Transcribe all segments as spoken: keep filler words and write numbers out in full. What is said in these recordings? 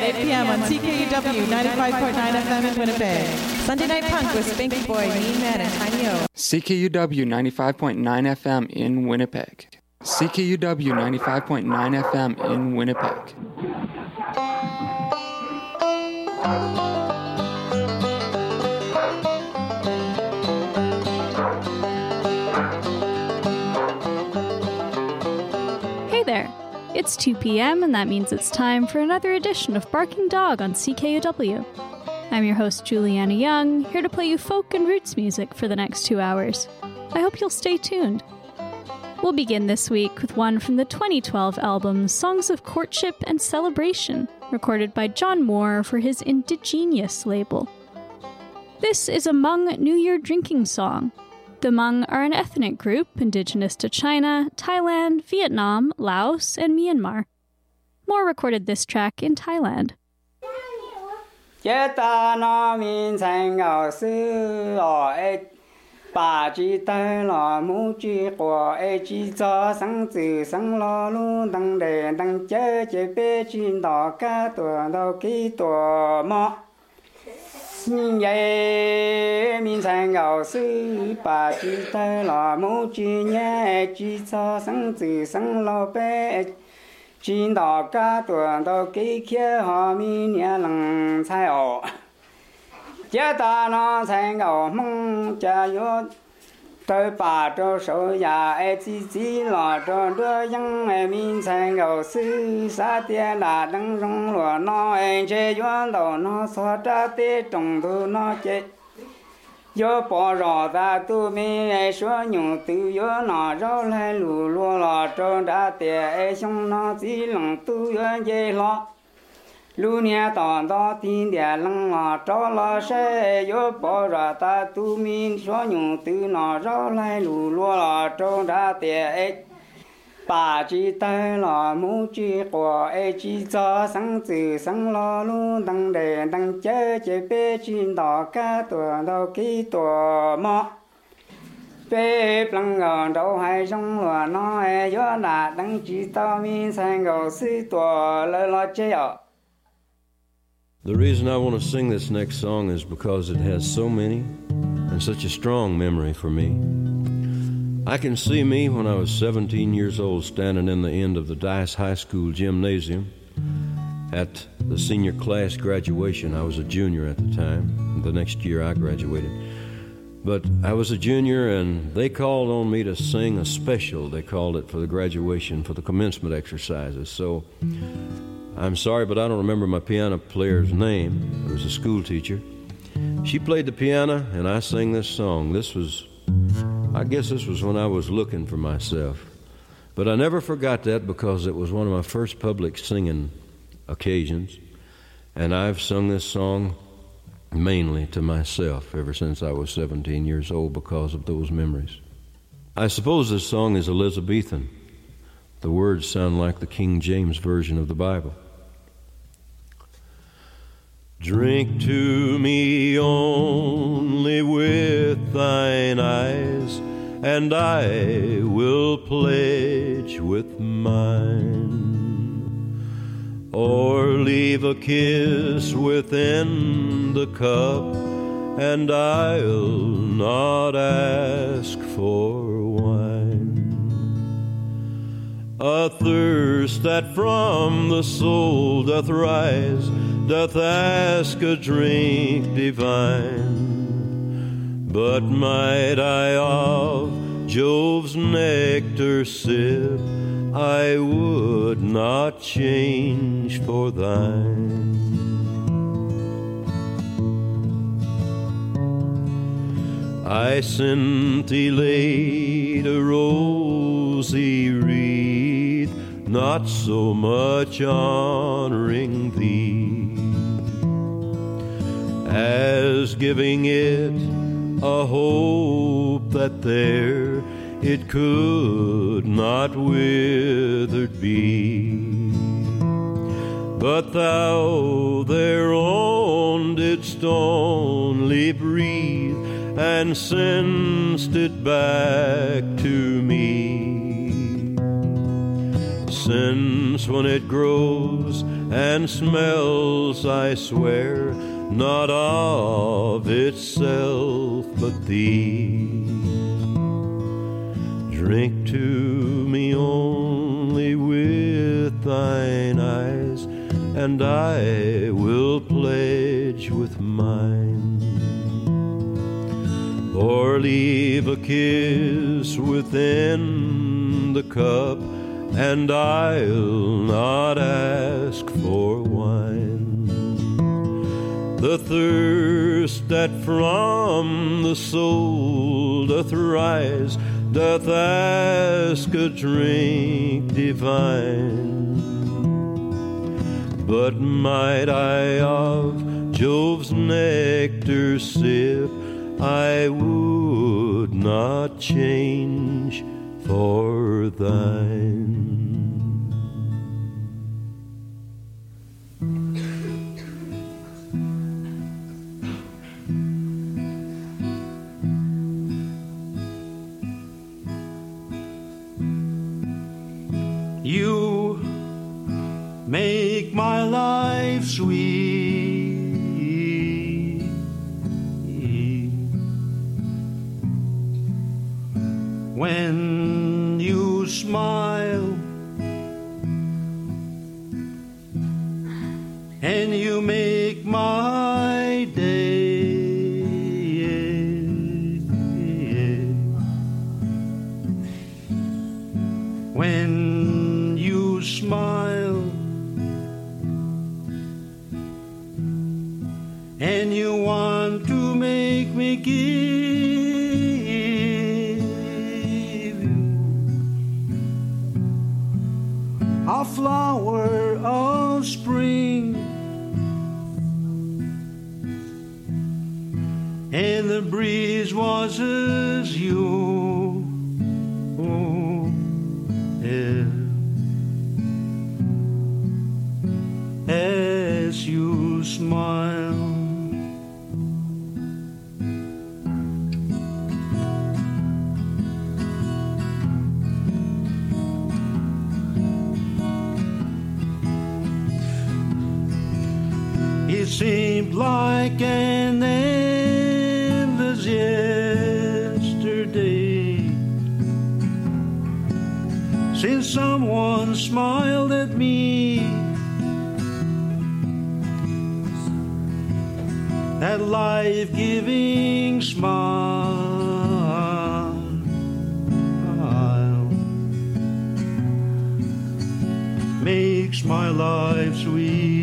eight p.m. on C K U W ninety-five point nine F M in Winnipeg. Sunday Night Punk with Spanky Boy, Mean Man, and Tiny O. C K U W ninety-five point nine F M in Winnipeg. C K U W ninety-five point nine F M in Winnipeg. Hey there. It's two p.m. and that means it's time for another edition of Barking Dog on C K U W. I'm your host, Juliana Young, here to play you folk and roots music for the next two hours. I hope you'll stay tuned. We'll begin this week with one from the twenty twelve album Songs of Courtship and Celebration, recorded by John Moore for his Indigenious label. This is a Hmong New Year drinking song. The Hmong are an ethnic group indigenous to China, Thailand, Vietnam, Laos, and Myanmar. Moore recorded this track in Thailand. Xin dạy mình sang gạo sư bà chỉ tay là mũ chỉ nhẹ chỉ cho sáng từ sáng lo bé chỉ đỏ cá tuần đỏ cây kia họ mình nhẹ lằng sai ổ chế ta nó sang gạo mong cha yo tới bà cho số nhà ai chỉ chỉ là cho đứa dân ai mình sang gạo sư sa tiền là đang rong lúa nó ai chơi yuan đầu nó xóa ra tê trồng thu nó chơi yo bỏ rõ ra tu mi ai số nhung tu yo nó rau lại lù lúa là cho ra tê ai xong nó chỉ lòng tu yo chơi lo lu nia tòn đó tin địa lăng là cho là sẽ yo bỏ ra ta tu min số nhung tu nó rau lại lù lúa là cho ra tê ai bà chỉ tay là mũ chỉ của ai chỉ cho sáng từ sáng lo luôn đăng đề đăng chế chế bê chín đỏ cá tuổi đâu kí tuổi mọ bê plăng ngọn đâu hay trong lúa nó ai gió là đăng chỉ tao min sang gầu sư tuổi lơ lo chế ở. The reason I want to sing this next song is because it has so many and such a strong memory for me. I can see me when I was seventeen years old standing in the end of the Dice High School gymnasium at the senior class graduation. I was a junior at the time. The next year I graduated. But I was a junior and they called on me to sing a special. They called it for the graduation, for the commencement exercises. So I'm sorry, but I don't remember my piano player's name. It was a school teacher. She played the piano, and I sang this song. This was, I guess this was when I was looking for myself. But I never forgot that because it was one of my first public singing occasions. And I've sung this song mainly to myself ever since I was seventeen years old because of those memories. I suppose this song is Elizabethan. The words sound like the King James Version of the Bible. Drink to me only with thine eyes, and I will pledge with mine. Or leave a kiss within the cup, and I'll not ask for wine. A thirst that from the soul doth rise, doth ask a drink divine. But might I of Jove's nectar sip, I would not change for thine. I scintillate a rosy wreath, not so much honoring thee as giving it a hope that there it could not withered be. But thou thereon didst only breathe, and send'st it back to me. since when it grows and smells, I swear, not of itself but thee. Drink to me only with thine eyes, and I will pledge with mine. Or leave a kiss within the cup, and I'll not ask for wine. The thirst that from the soul doth rise doth ask a drink divine. But might I of Jove's nectar sip, I would not change for thine. You make my life sweet. When you smile and you make my day. When you smile and you want to make me give you a flower of spring, and the breeze was as you, oh, yeah, as you smile. It seemed like an endless yesterday since someone smiled at me. That life-giving smile makes my life sweet.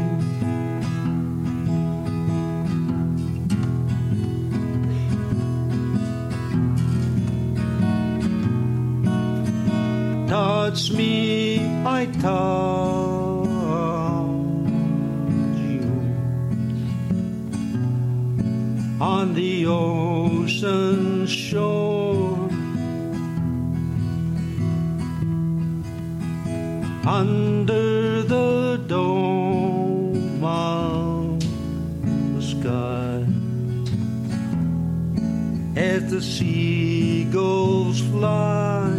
Touch me, I touch you on the ocean shore, under the dome of the sky, as the seagulls fly.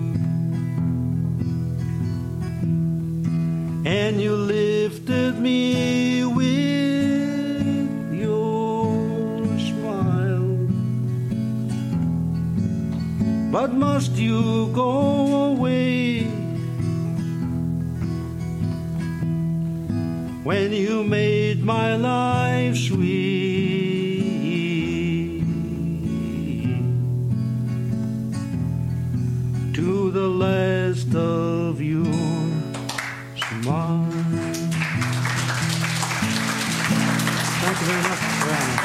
And you lifted me with your smile. But must you go away when you made my life sweet? To the last of your smile. Thank you very much, Brandon.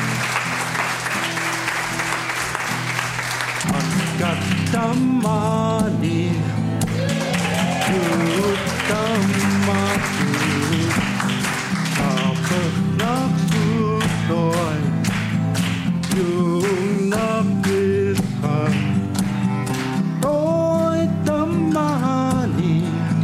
Got the money, good the money, I'll put the good boy, you not this hard. Oh, the money,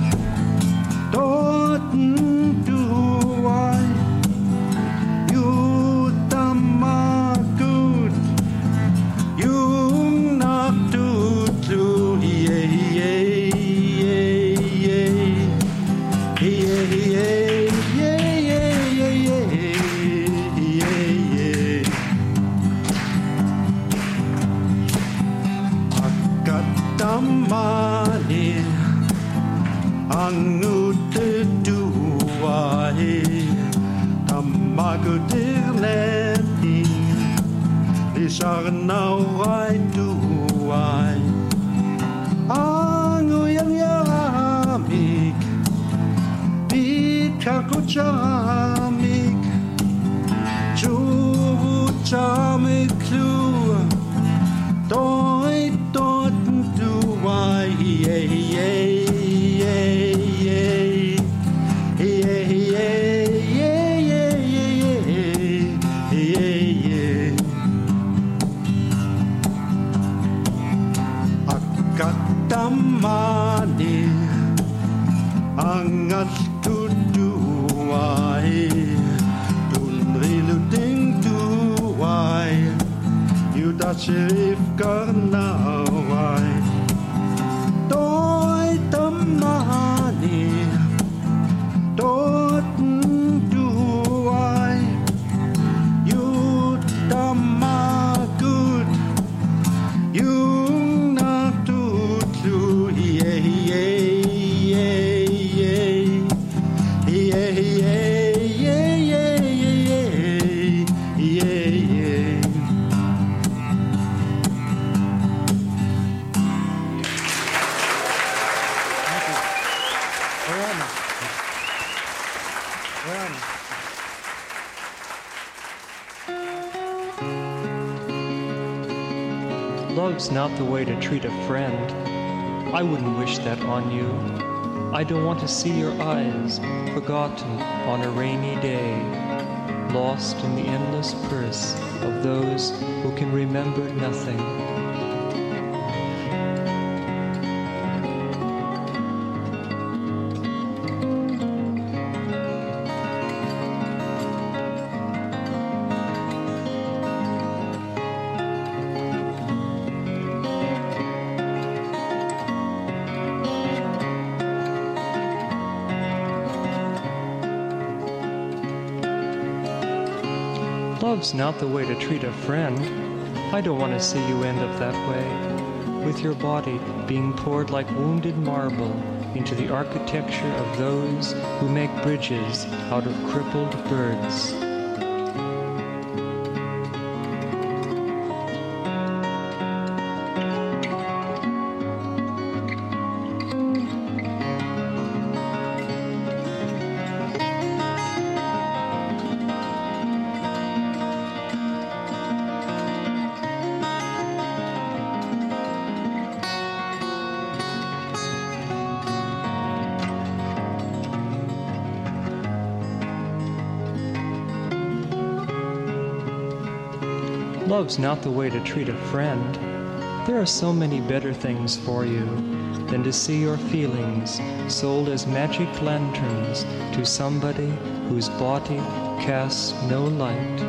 don't do I, you the my good, you not do do Angute duai Tamagudirleni Lisarnauai duai Anguyang yaramik Bikakuchamik Chuchamik Klu Doi dot duai Yay yay Damani angat tuduai tunriluding duai yuda sheriff karnawai doi damani dot duai yuda magud you Love's not the way to treat a friend. I wouldn't wish that on you. I don't want to see your eyes, forgotten on a rainy day, lost in the endless purse of those who can remember nothing. Love's not the way to treat a friend. I don't want to see you end up that way, with your body being poured like wounded marble into the architecture of those who make bridges out of crippled birds. Love's not the way to treat a friend. There are so many better things for you than to see your feelings sold as magic lanterns to somebody whose body casts no light.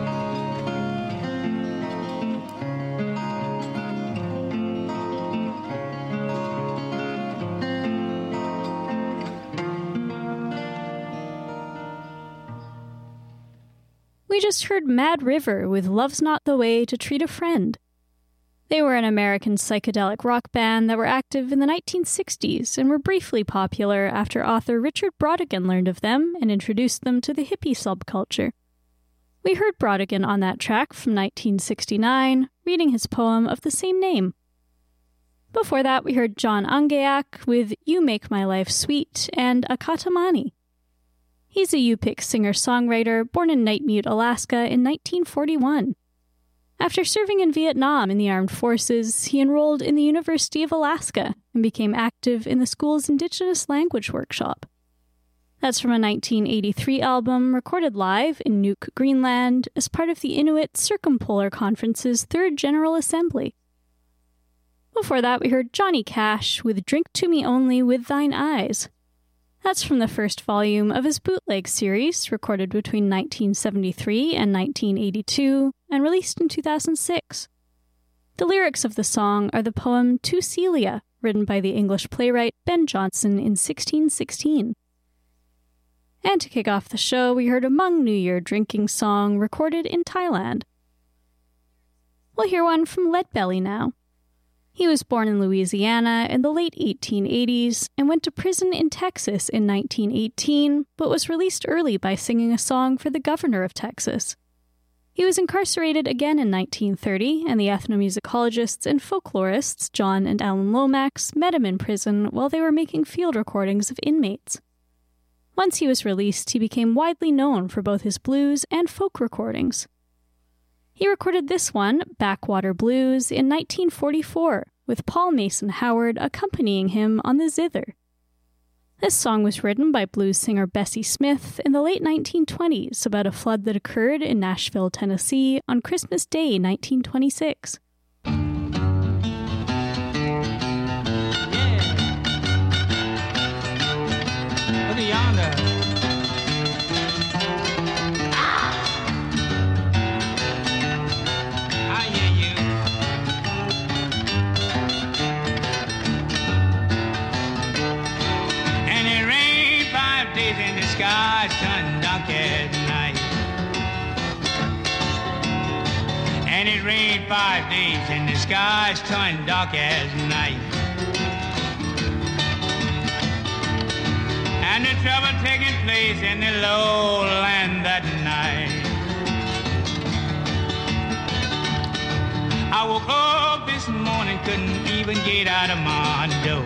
We just heard Mad River with Love's Not the Way to Treat a Friend. They were an American psychedelic rock band that were active in the nineteen sixties and were briefly popular after author Richard Brautigan learned of them and introduced them to the hippie subculture. We heard Brautigan on that track from nineteen sixty-nine, reading his poem of the same name. Before that, we heard John Angeak with You Make My Life Sweet and Akatamani. He's a Yupik singer-songwriter born in Nightmute, Alaska in nineteen forty-one. After serving in Vietnam in the armed forces, he enrolled in the University of Alaska and became active in the school's Indigenous language workshop. That's from a nineteen eighty-three album recorded live in Nuuk, Greenland, as part of the Inuit Circumpolar Conference's Third General Assembly. Before that, we heard Johnny Cash with Drink to Me Only with Thine Eyes. That's from the first volume of his Bootleg series, recorded between nineteen seventy-three and nineteen eighty-two, and released in two thousand six. The lyrics of the song are the poem To Celia, written by the English playwright Ben Jonson in sixteen sixteen. And to kick off the show, we heard a Hmong New Year drinking song recorded in Thailand. We'll hear one from Leadbelly now. He was born in Louisiana in the late eighteen eighties and went to prison in Texas in nineteen eighteen, but was released early by singing a song for the governor of Texas. He was incarcerated again in nineteen thirty, and the ethnomusicologists and folklorists John and Alan Lomax met him in prison while they were making field recordings of inmates. Once he was released, he became widely known for both his blues and folk recordings. He recorded this one, Backwater Blues, in nineteen forty-four, with Paul Mason Howard accompanying him on the zither. This song was written by blues singer Bessie Smith in the late nineteen twenties about a flood that occurred in Nashville, Tennessee on Christmas Day, nineteen twenty-six. Yeah. Look at yonder. Skies turn dark at night, and it rained five days, and the skies turn dark as night, and the trouble taking place in the lowland that night. I woke up this morning, couldn't even get out of my door.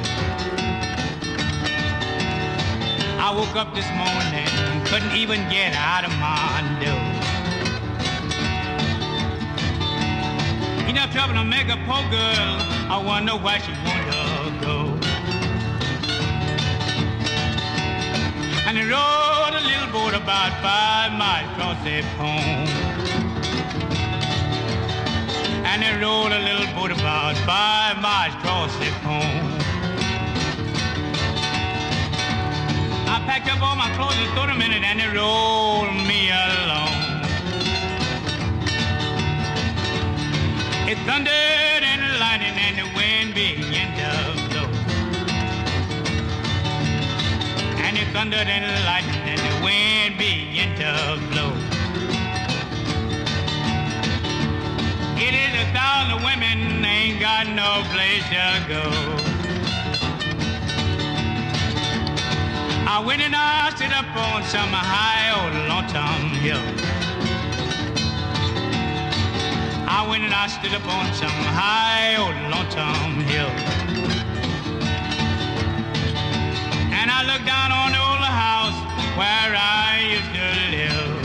I woke up this morning, couldn't even get out of my door. Enough trouble to make a poor girl, I wonder why she wanted to go. And I rode a little boat about five miles across the pond. And I rode a little boat about five miles across the pond. I packed up all my clothes and threw them in it, and it rolled me along. It thundered and lightning, and the wind began to blow. And it thundered and lightning, and the wind began to blow. It is a thousand women, ain't got no place to go. I went and I stood up on some high old lonesome hill. I went and I stood up on some high old lonesome hill. And I looked down on the old house where I used to live.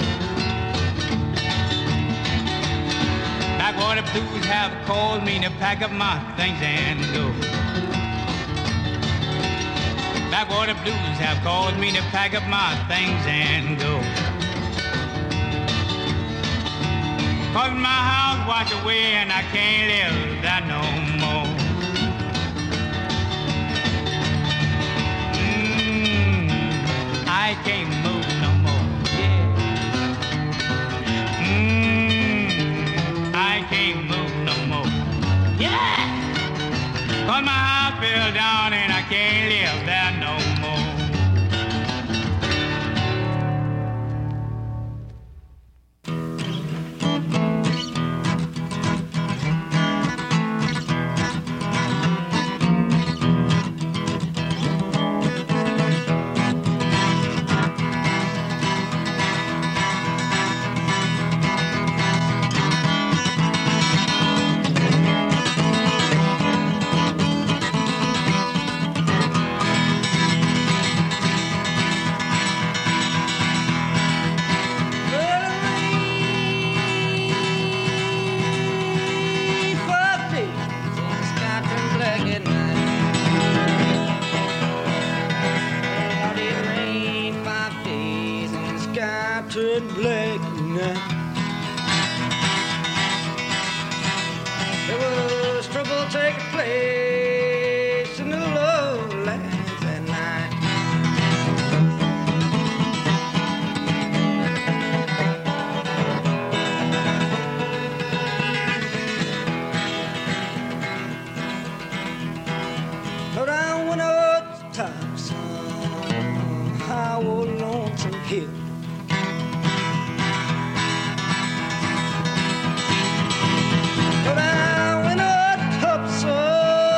Backwater blues have called me to pack up my things and go. Backwater blues have called me to pack up my things and go. Cause my house washed away and I can't live there no more. Mm, I can't move no more. Yeah. Mm, I can't move no more. Yeah. Cause my house fell down and I can't live there no more. But I went up so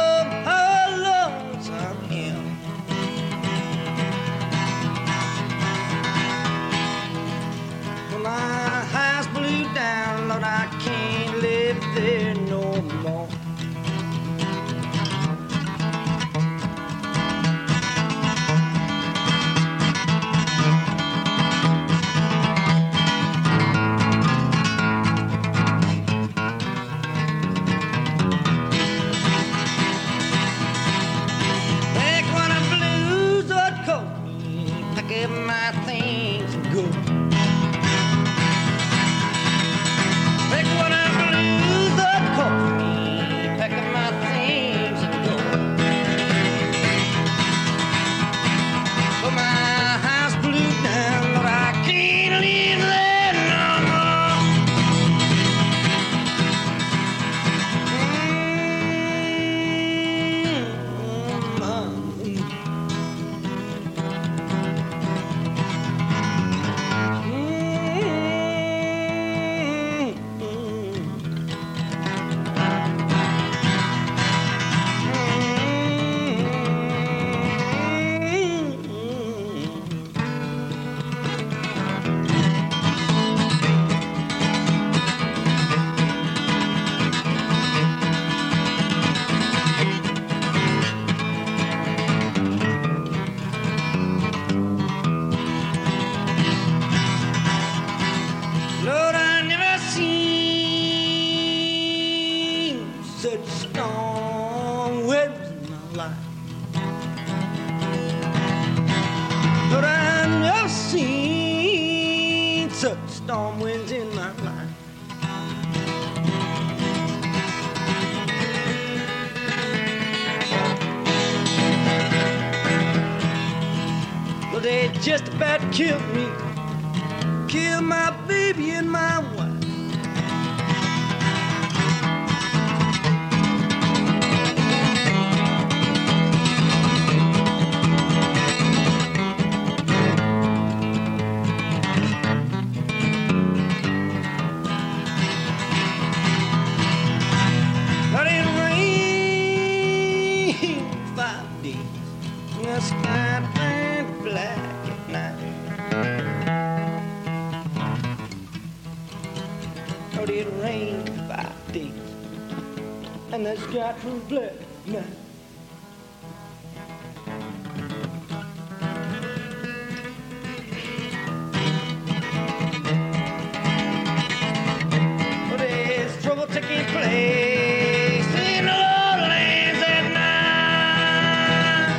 my things and go. Pick one up, blues that calls me. Pack up my things and go. But my house blew down, but I can't leave there no more. Lord, I never seen such strong winds in my life. Lord, I never seen such storm winds in my life. Well, they just about killed me. Kill my baby and my wife. But it rained five days, and the sky turned black at night. But it rained five days, and the sky turned black at night. But there's trouble taking place in the lowlands at night.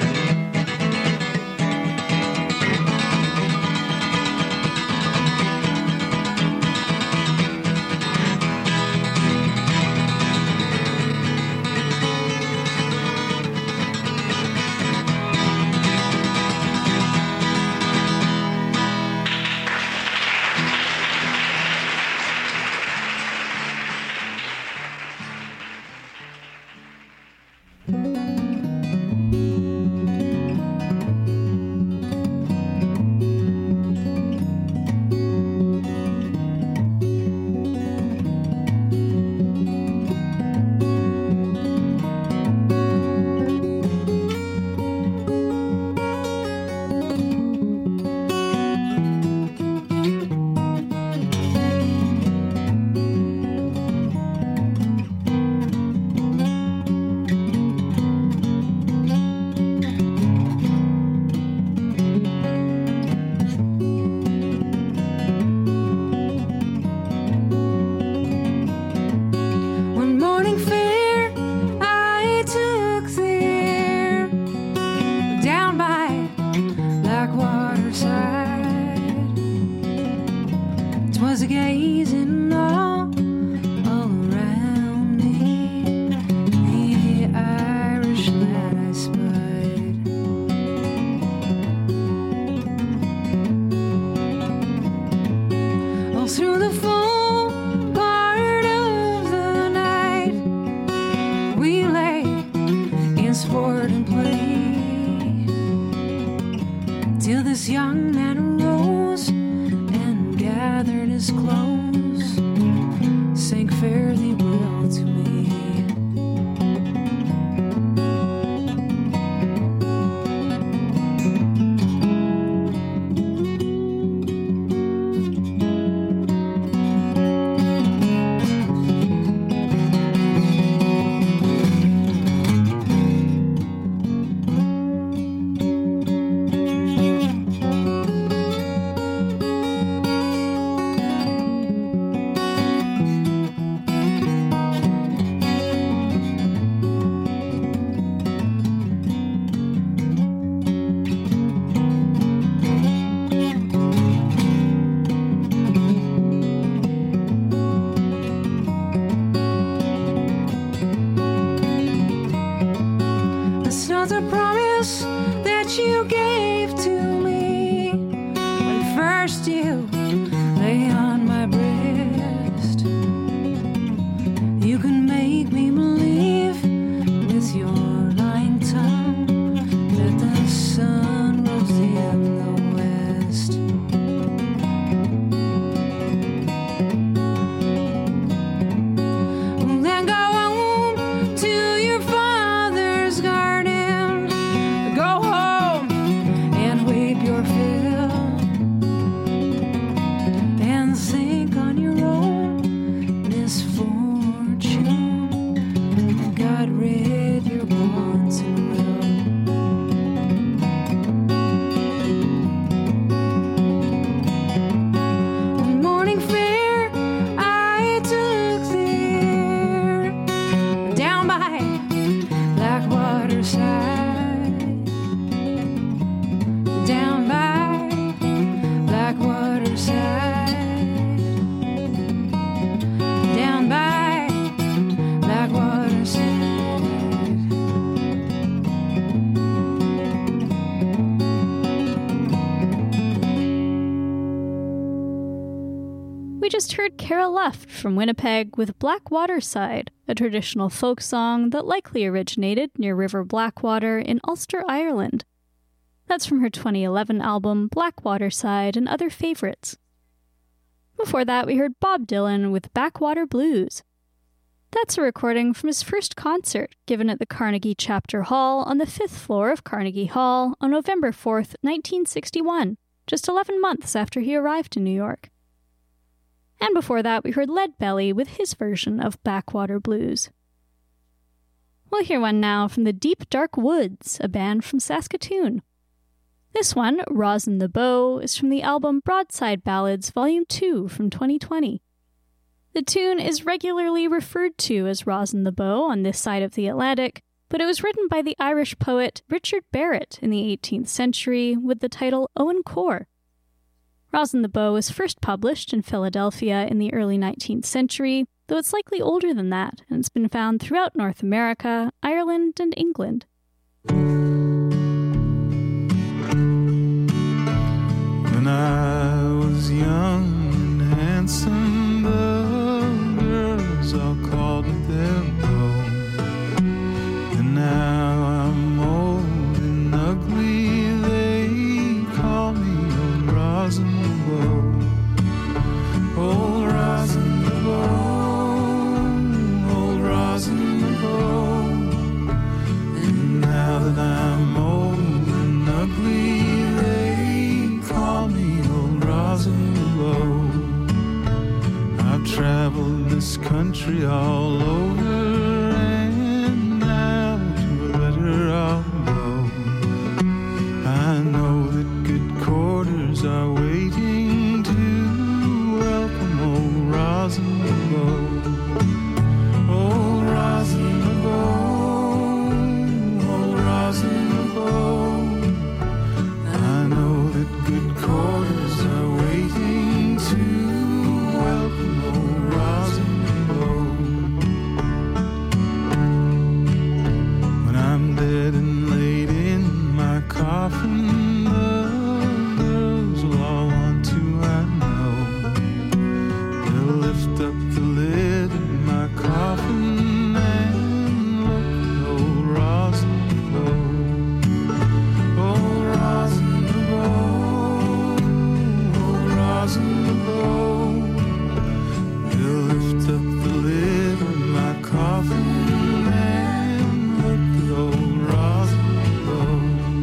One morning fair I took there down by Blackwater side. 'Twas a gazing all, all around me, the Irish lad I spied. All through the full part of the night we lay in sport and play, till this young man arose and gathered his clothes, sang fare thee well to me. just heard Cara Luft from Winnipeg with Black Waterside, a traditional folk song that likely originated near River Blackwater in Ulster, Ireland. That's from her twenty eleven album Black Waterside and Other Favorites. Before that, we heard Bob Dylan with Backwater Blues. That's a recording from his first concert given at the Carnegie Chapter Hall on the fifth floor of Carnegie Hall on November fourth, nineteen sixty-one, just eleven months after he arrived in New York. And before that, we heard Leadbelly with his version of Backwater Blues. We'll hear one now from the Deep Dark Woods, a band from Saskatoon. This one, Rosin the Bow, is from the album Broadside Ballads Volume two from twenty twenty. The tune is regularly referred to as Rosin the Bow on this side of the Atlantic, but it was written by the Irish poet Richard Barrett in the eighteenth century with the title Owen Core. Rosin the Bow was first published in Philadelphia in the early nineteenth century, though it's likely older than that, and it's been found throughout North America, Ireland, and England. When I was young and handsome, the girls all called me their beau. And now I'm old and ugly, they call me old Rosin the Bow. Old Rosin the Bow, old Rosin the Bow. And now that I'm old and ugly, call me old Rosin the Bow. I've traveled this country all over, and now to a letter I'll go. I know that good quarters are waiting to welcome old Rosin the Bow. Old Rosin the Bow, old Rosin the Bow. I know that good quarters are waiting to welcome old Rosin the Bow. When I'm dead and laid in my coffin, the girls will all want to, I know. They'll lift up the lid of my coffin and look at old Rosin the Bow. Old Rosin the Bow, old Rosin the Bow. They'll lift up the lid of my coffin and look at old Rosin the Bow.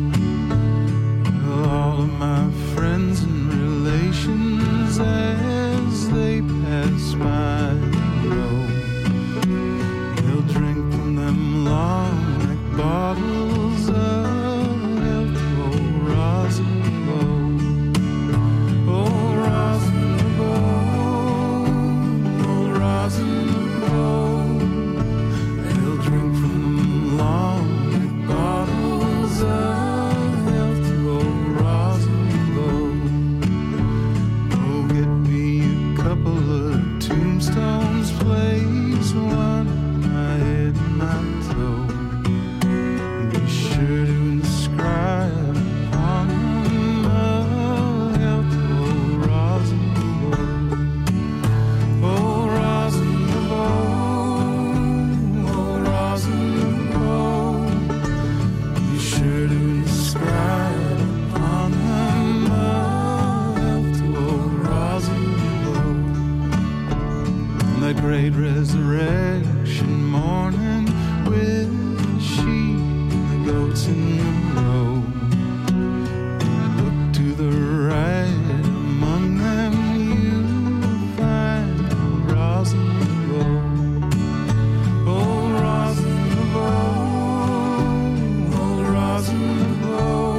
Well, all of my friends and relations, as they pass by the road, they'll drink from them long-neck bottles of healthy old Rosin the Bow. Old Rosin the Bow, old Rosin the Bow. They'll drink from them long-neck bottles of healthy old Rosin the Bow. Go get me a couple of tombstones, place one on my head and my toe. Be sure to inscribe upon them a healthy old Rosin the Bow. Old Rosin the Bow, old Rosin the Bow. Be sure to inscribe upon them a healthy old Rosin the Bow. On that great resurrection morning, with the sheep and the goats in the row, look to the right, among them you'll find old Rosin the Bow. Old Rosin the Bow, old Rosin the Bow.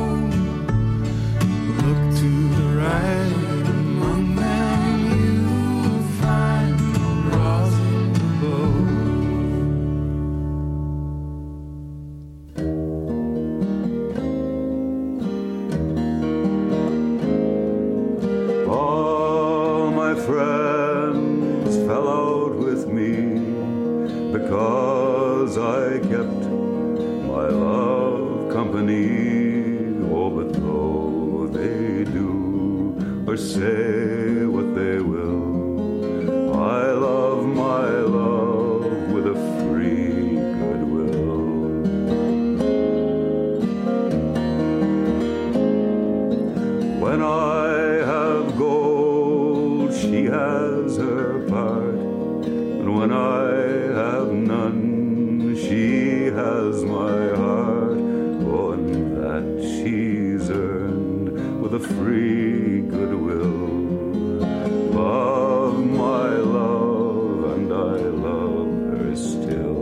Look to the right, among them you'll find old Rosin the Bow. All my friends fell out with me because I kept my love company. Oh, but though they do or say what they will, When I have gold, she has her part. And when I have none, she has my heart. Oh, and that she's earned with a free goodwill of my love, and I love her still.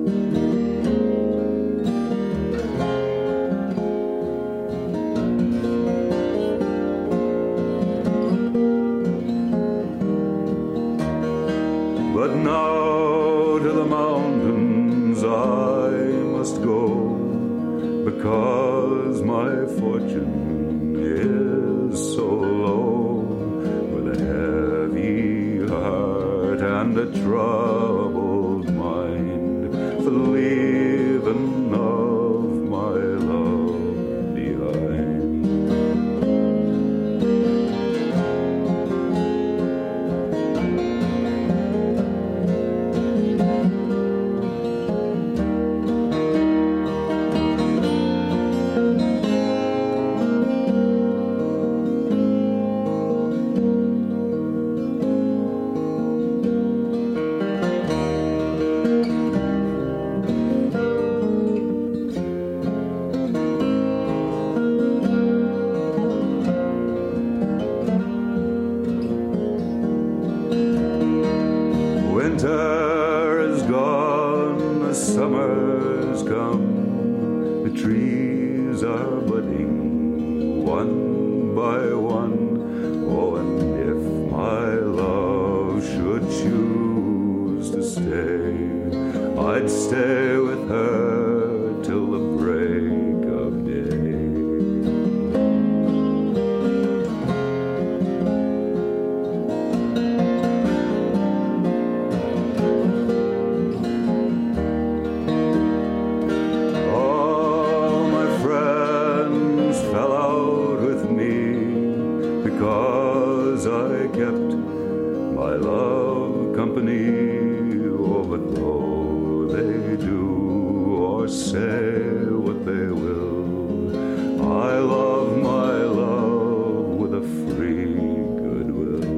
But now to the mountains I must go, because my fortune is so low, with a heavy heart and a troubled mind, for leaving of my love behind. Winter is gone, the summer's come, the trees are budding one by one. Oh, and if my love should choose to stay, I'd stay with her till the break of day. Because I kept my love company, oh, but though they do or say what they will, I love my love with a free goodwill.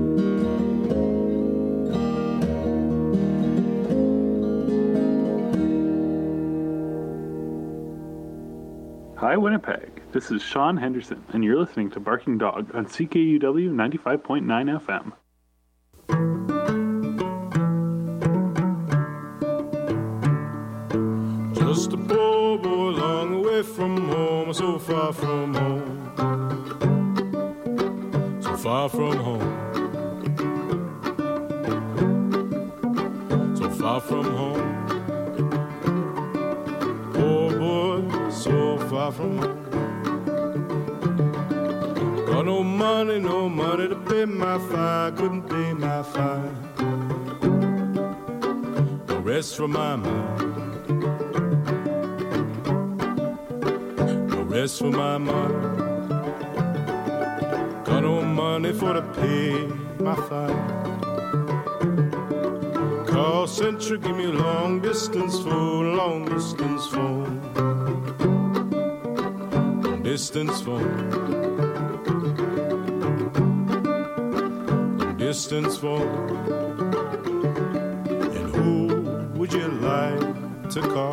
Hi, Winnipeg. This is Sean Henderson, and you're listening to Barking Dog on C K U W ninety-five point nine F M. Just a poor boy long away from home, so far from home, so far from home, so far from home. Poor boy, so far from home. Got no money, no money to pay my fine, couldn't pay my fine. No rest for my mind, no rest for my mind. Got no money for to pay my fine. Call Central, give me a long distance phone, long distance phone, long distance phone. Distance phone. And who would you like to call?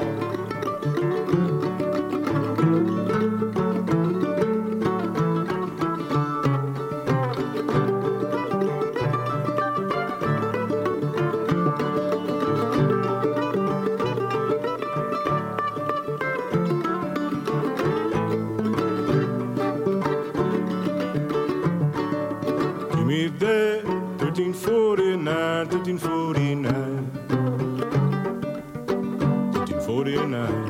Give me that thirteen forty-nine, thirteen forty-nine, thirteen forty-nine,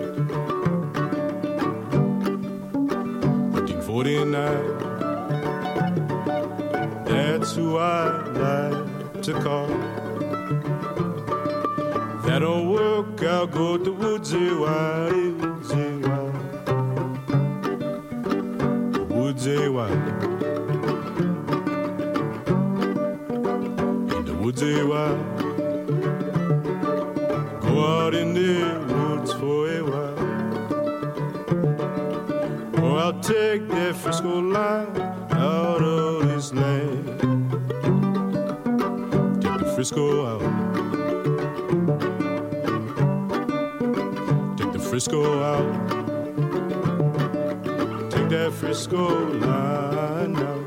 thirteen forty-nine. That's who I like to call. That'll work, I'll go to Woodsy Wide, Woodsy Wide, Woodsy Wide. Woodsy Wide, go out in the woods for a while. Oh, I'll take that Frisco line out of this land. Take the Frisco out. Take the Frisco out. Take that Frisco line out.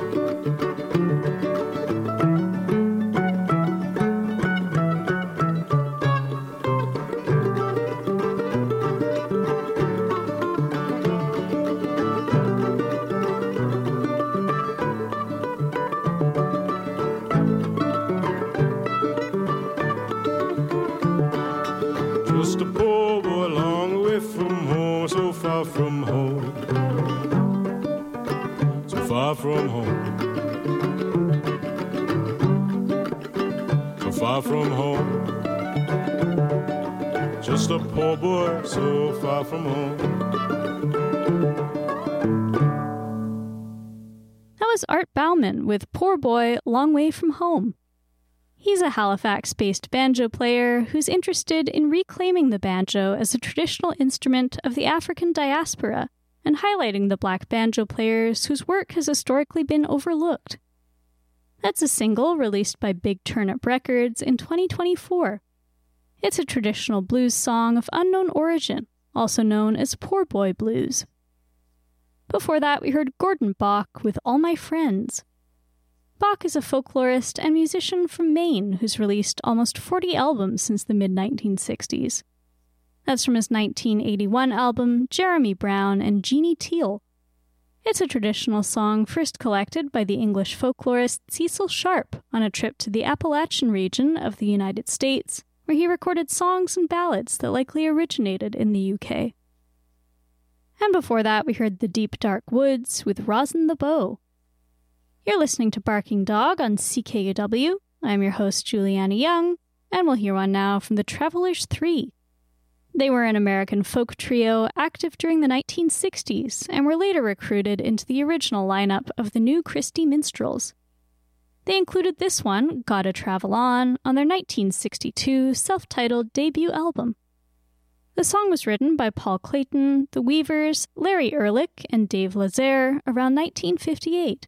From home, so far from home, just a poor boy so far from home. That was Art Bauman with Poor Boy, Long Way From Home. He's a Halifax-based banjo player who's interested in reclaiming the banjo as a traditional instrument of the African diaspora and highlighting the black banjo players whose work has historically been overlooked. That's a single released by Big Turnip Records in twenty twenty-four. It's a traditional blues song of unknown origin, also known as Poor Boy Blues. Before that, we heard Gordon Bok with All My Friends. Bok is a folklorist and musician from Maine who's released almost forty albums since the mid nineteen sixties. That's from his nineteen eighty-one album, Jeremy Brown and Jeannie Teal. It's a traditional song first collected by the English folklorist Cecil Sharp on a trip to the Appalachian region of the United States, where he recorded songs and ballads that likely originated in the U K. And before that, we heard The Deep Dark Woods with Rosin the Bow. You're listening to Barking Dog on C K U W. I'm your host, Juliana Young, and we'll hear one now from the Travelers Three. They were an American folk trio active during the nineteen sixties and were later recruited into the original lineup of the New Christy Minstrels. They included this one, Gotta Travel On, on their nineteen sixty-two self-titled debut album. The song was written by Paul Clayton, The Weavers, Larry Ehrlich, and Dave Lazaire around nineteen fifty-eight.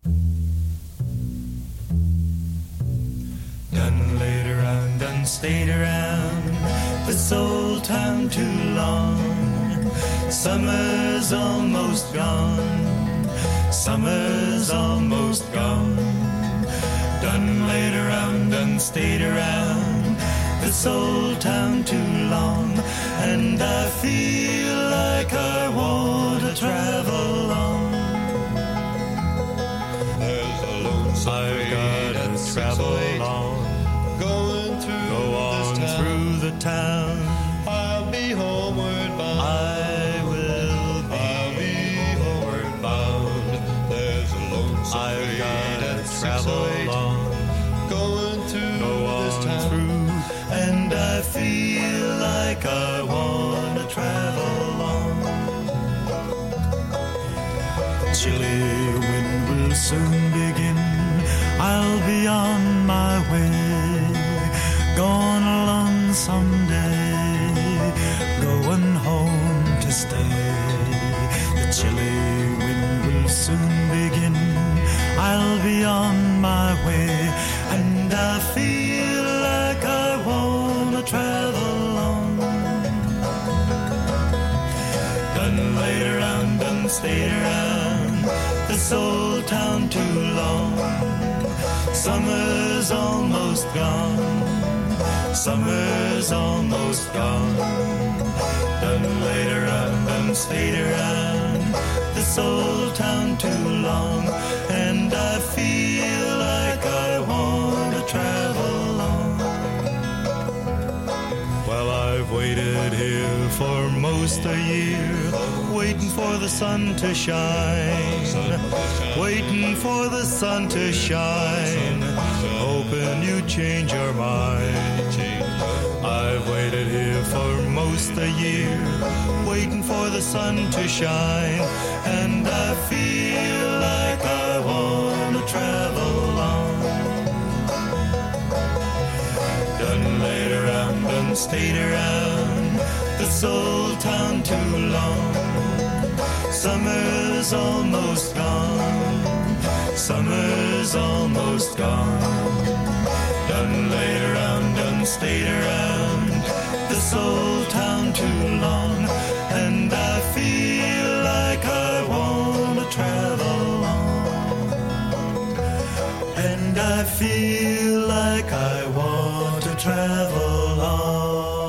Done laid around, done stayed around this old town too long. Summer's almost gone, summer's almost gone. Done laid around, done stayed around this old town too long. And I feel like I want to travel on. There's a lonesome I've got to travel on, going through Go on this town. through the town. I'll be homeward bound. I will be, I'll be homeward bound. There's a lonesome I've got to travel on, going through Go this town. Through, and I feel like I want to travel on. Chilly wind will soon begin. I'll be on my way, gone alone someday, going home to stay. The chilly wind will soon begin. I'll be on my way, and I feel like I want to travel on. Done laid around, done stayed around this old town too long. Summer's almost gone, summer's almost gone. Done laid around, done stayed around this old town too long. And I feel like I want to travel on. Well, I've waited here for most a year, waiting for the sun to shine, waiting for the sun to shine, hoping you change your mind. I've waited here for most a year, waiting for the sun to shine, and I feel like I want to travel on. Done laid around, done stayed around this old town too long. Summer's almost gone. Summer's almost gone. Done laid around, done stayed around this old town too long, and I feel like I want to travel on. And I feel like I want to travel on.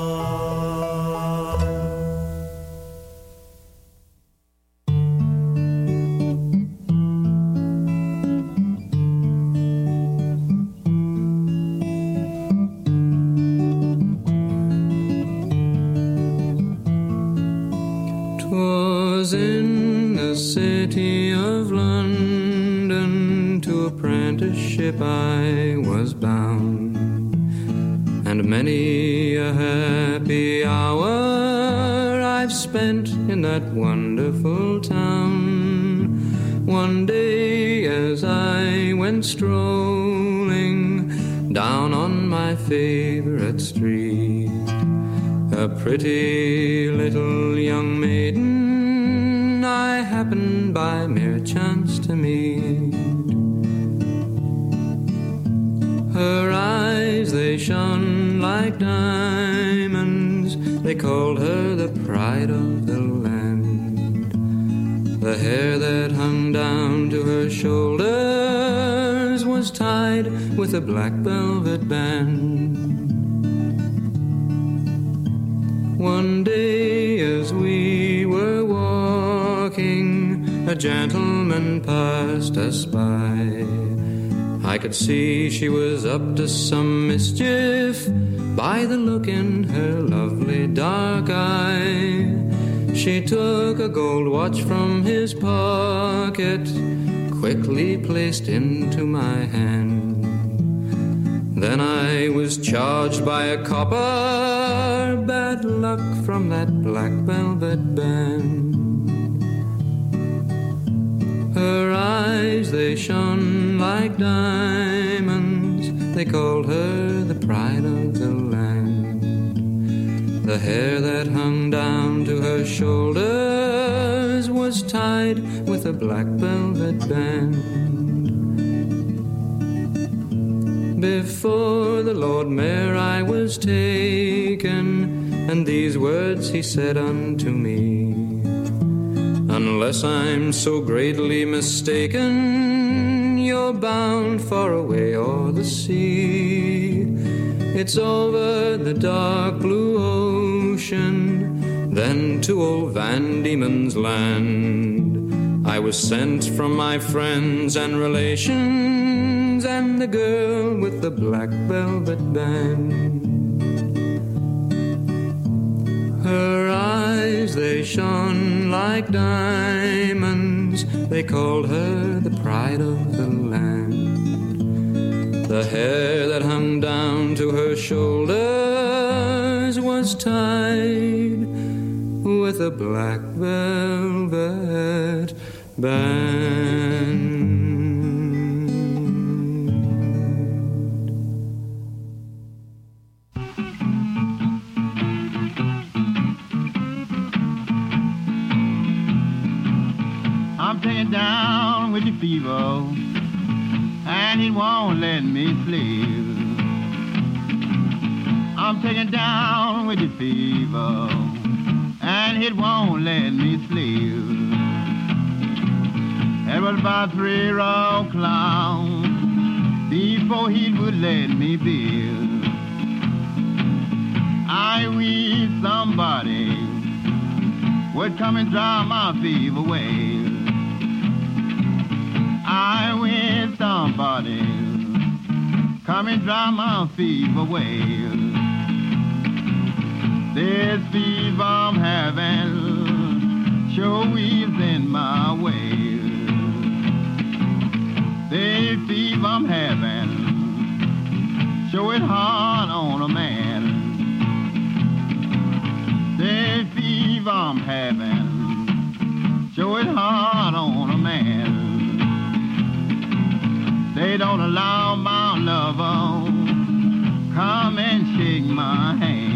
In the city of London to apprenticeship I was bound, and many a happy hour I've spent in that wonderful town. One day as I went strolling down on my favorite street, a pretty little young maiden I happened by mere chance to meet. Her eyes, they shone like diamonds, they called her the pride of the land. The hair that hung down to her shoulders was tied with a black velvet band. One day as we were walking, a gentleman passed us by. I could see she was up to some mischief by the look in her lovely dark eye. She took a gold watch from his pocket, quickly placed into my hand. Then I was charged by a copper, bad luck from that black velvet band. Her eyes, they shone like diamonds, they called her the pride of the land. The hair that hung down to her shoulders was tied with a black velvet band. Before the Lord Mayor I was taken, and these words he said unto me: unless I'm so greatly mistaken, you're bound far away o'er the sea. It's over the dark blue ocean, then to old Van Diemen's Land. I was sent from my friends and relations, and the girl with the black velvet band. Her eyes, they shone like diamonds, they called her the pride of the land. The hair that hung down to her shoulders was tied with a black velvet band. I'm taken down with the fever, and it won't let me sleep. I'm taken down with the fever, and it won't let me sleep. It was about three o'clock before he would let me be. I wish somebody would come and drive my fever away. I wish somebody come and drive my fever away. This fever I'm having sure is in my way. This fever I'm having sure it hard on a man. This fever I'm having sure it hard on a man. They don't allow my lover come and shake my hand.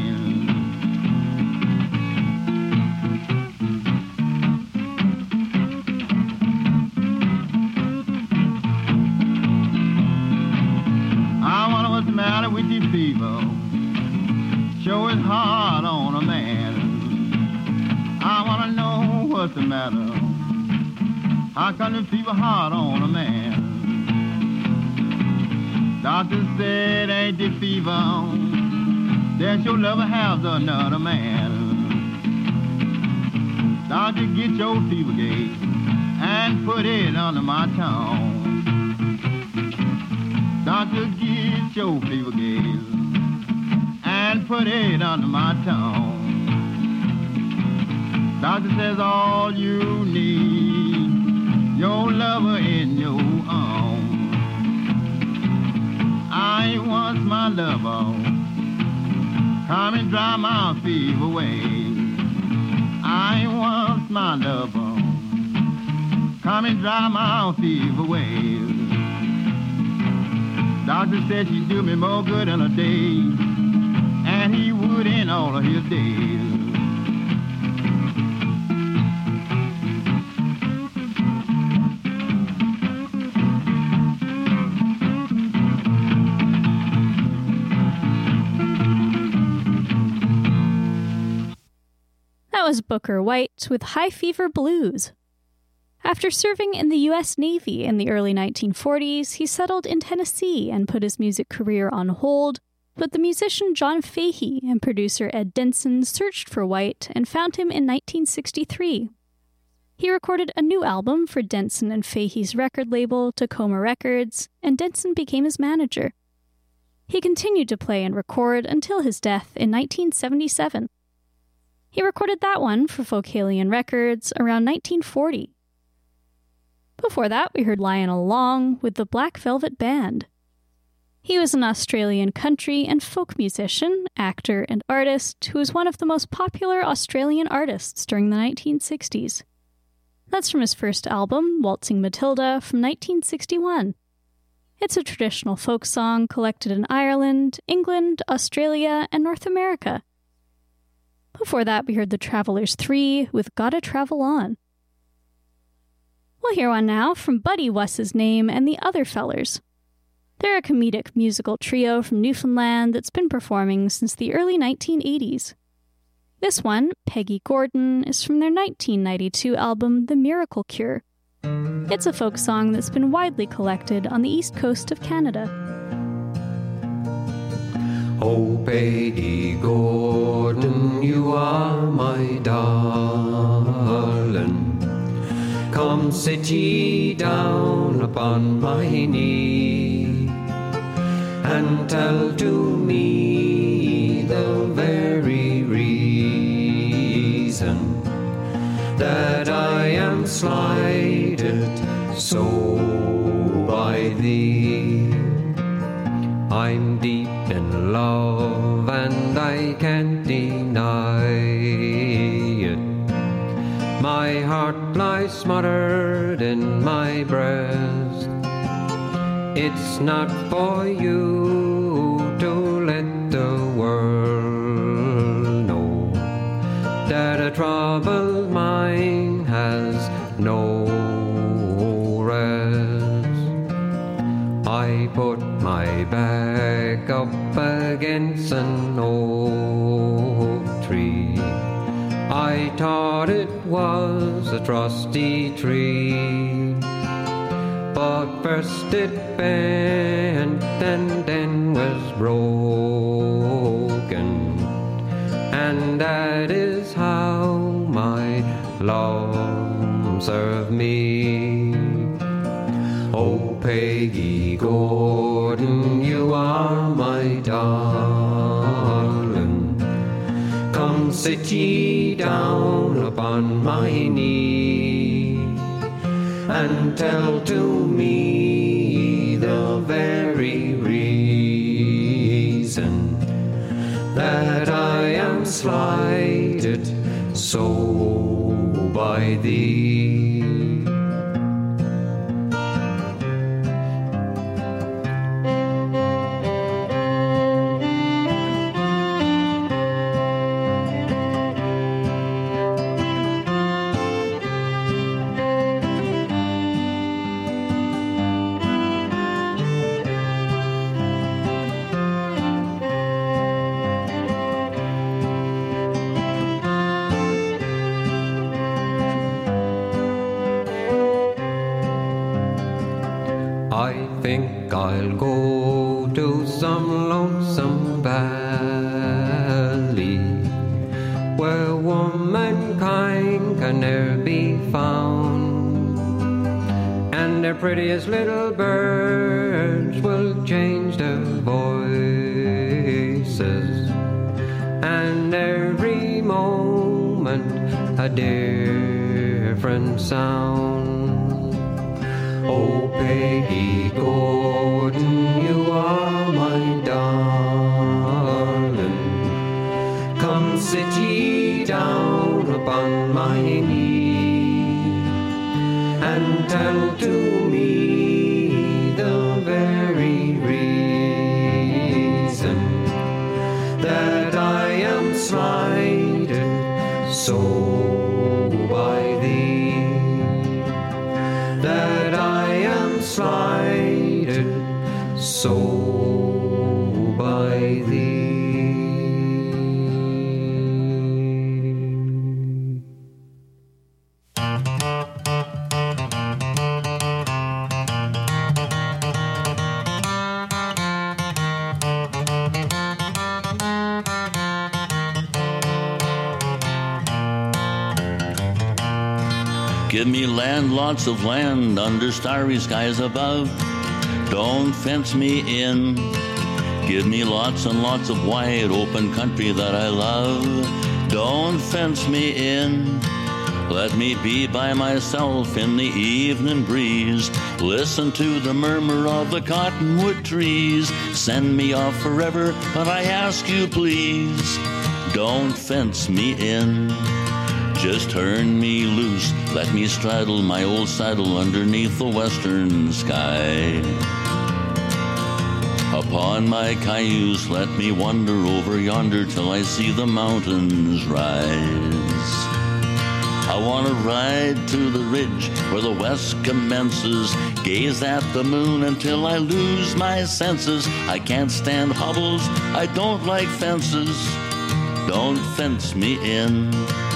down with the fever. Sure is hard on a man. I wanna know what's the matter. How come the fever hard on a man? Doctor said ain't the fever that your lover has another man. Doctor, get your fever gauge and put it under my tongue. Doctor, get your fever gauge and put it under my tongue. Doctor says all you need, your lover in your arms. I want my lover, come and dry my fever away. I want my lover, come and dry my fever away. Doctor said she'd do me more good in a day, and he would in all of his days. That was Booker White with High Fever Blues. After serving in the U S Navy in the early nineteen forties, he settled in Tennessee and put his music career on hold, but the musician John Fahey and producer Ed Denson searched for White and found him in nineteen sixty-three. He recorded a new album for Denson and Fahey's record label, Tacoma Records, and Denson became his manager. He continued to play and record until his death in nineteen seventy-seven. He recorded that one for Vocalion Records around nineteen forty. Before that, we heard Lionel Long with the Black Velvet Band. He was an Australian country and folk musician, actor, and artist who was one of the most popular Australian artists during the nineteen sixties. That's from his first album, Waltzing Matilda, from nineteen sixty-one. It's a traditional folk song collected in Ireland, England, Australia, and North America. Before that, we heard the Travelers three with Gotta Travel On. We'll hear one now from Buddy Wuss's Name and the Other Fellers. They're a comedic musical trio from Newfoundland that's been performing since the early nineteen eighties. This one, Peggy Gordon, is from their nineteen ninety-two album, The Miracle Cure. It's a folk song that's been widely collected on the east coast of Canada. Oh, Peggy Gordon, you are my darling. Come sit ye down upon my knee and tell to me the very reason that I am slighted so by thee. I'm deep in love and I can't deny it. My heart lies smothered in my breast. It's not for you to let the world know that a troubled mind has no rest. I put my back up against an oak tree. I thought it was a trusty tree, but first it bent and then was broken, and that is how my love served me. Oh, Peggy Gordon, you are my darling. Come sit ye down upon my knee and tell to me the very reason that I am slighted so by thee. I think I'll go to some lonesome valley where womankind can ne'er be found, and their prettiest little birds will change their voices, and every moment a different sound. Oh, Peggy Gordon, you are my darling. Come sit ye down upon my knee and tell to me the very reason that I am slighted so by thee, that I am slighted so by thee. Give me land, lots of land, under starry skies above. Don't fence me in. Give me lots and lots of wide open country that I love. Don't fence me in. Let me be by myself in the evening breeze. Listen to the murmur of the cottonwood trees. Send me off forever, but I ask you please, don't fence me in. Just turn me loose, let me straddle my old saddle underneath the western sky. Upon my cayuse, let me wander over yonder till I see the mountains rise. I want to ride to the ridge where the west commences, gaze at the moon until I lose my senses. I can't stand hobbles, I don't like fences, don't fence me in.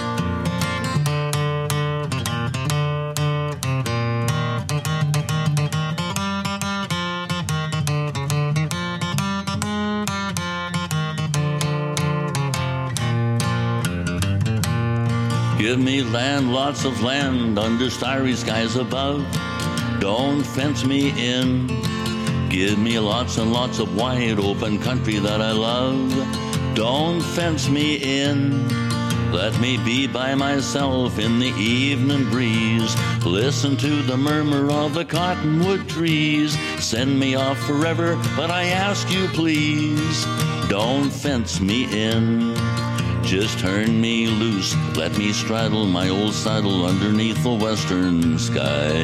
Give me land, lots of land, under starry skies above. Don't fence me in. Give me lots and lots of wide open country that I love. Don't fence me in. Let me be by myself in the evening breeze. Listen to the murmur of the cottonwood trees. Send me off forever, but I ask you please, don't fence me in. Just turn me loose, let me straddle my old saddle underneath the western sky.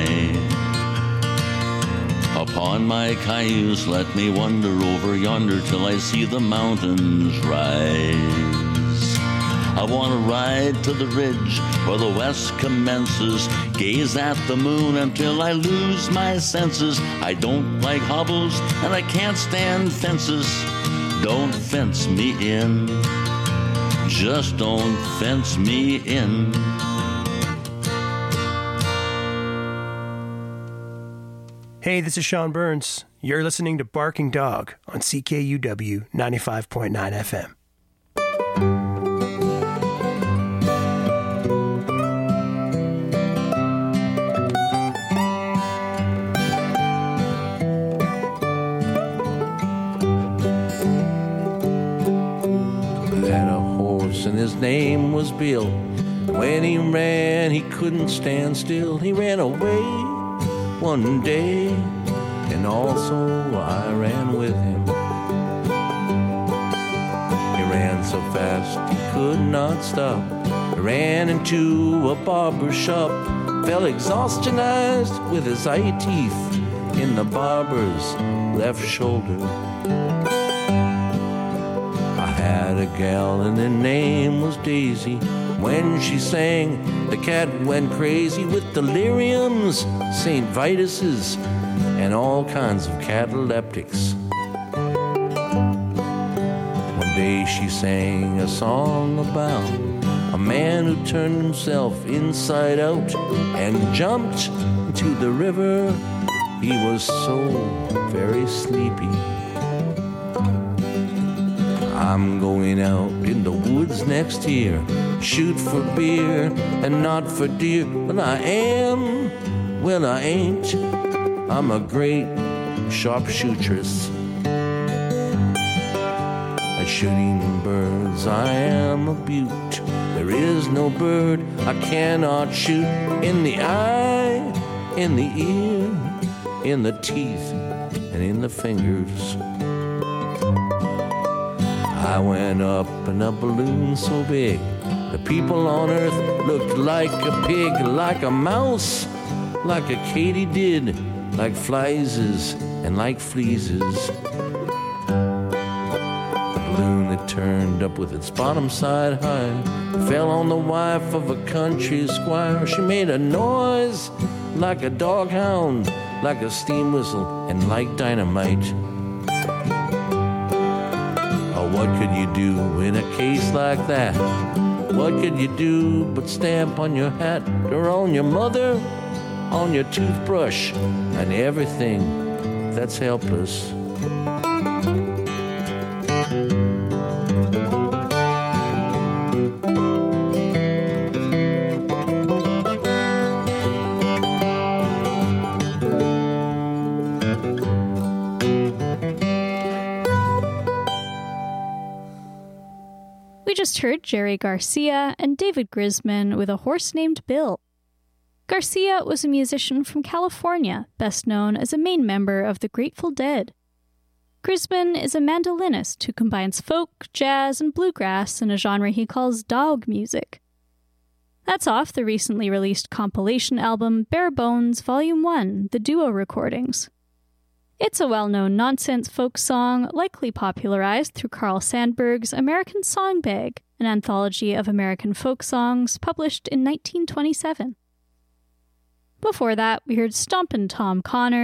Upon my cayuse, let me wander over yonder till I see the mountains rise. I want to ride to the ridge where the west commences, gaze at the moon until I lose my senses. I don't like hobbles and I can't stand fences, don't fence me in. Just don't fence me in. Hey, this is Sean Burns. You're listening to Barking Dog on C K U W ninety-five point nine F M. And his name was Bill. When he ran, he couldn't stand still. He ran away one day, and also I ran with him. He ran so fast he could not stop. He ran into a barber shop, fell exhaustionized with his eye teeth in the barber's left shoulder. Had a gal and her name was Daisy. When she sang, the cat went crazy with deliriums, Saint Vituses, and all kinds of cataleptics. One day she sang a song about a man who turned himself inside out and jumped into the river he was so very sleepy. I'm going out in the woods next year, shoot for beer and not for deer. But I am, well I ain't, I'm a great sharpshootress. At shooting birds I am a beaut. There is no bird I cannot shoot. In the eye, in the ear, in the teeth, and in the fingers. I went up in a balloon so big, the people on earth looked like a pig, like a mouse, like a katydid, like flies and like fleases. The balloon that turned up with its bottom side high fell on the wife of a country squire. She made a noise like a doghound, like a steam whistle, and like dynamite. Oh, what could you do in a case like that? What could you do but stamp on your hat or on your mother, on your toothbrush, and everything that's helpless? Just heard Jerry Garcia and David Grisman with A Horse Named Bill. Garcia was a musician from California, best known as a main member of the Grateful Dead. Grisman is a mandolinist who combines folk, jazz, and bluegrass in a genre he calls dog music. That's off the recently released compilation album Bare Bones Volume one, The Duo Recordings. It's a well-known nonsense folk song, likely popularized through Carl Sandburg's American Song Bag, an anthology of American folk songs published in nineteen twenty-seven. Before that, we heard Stompin' Tom Connor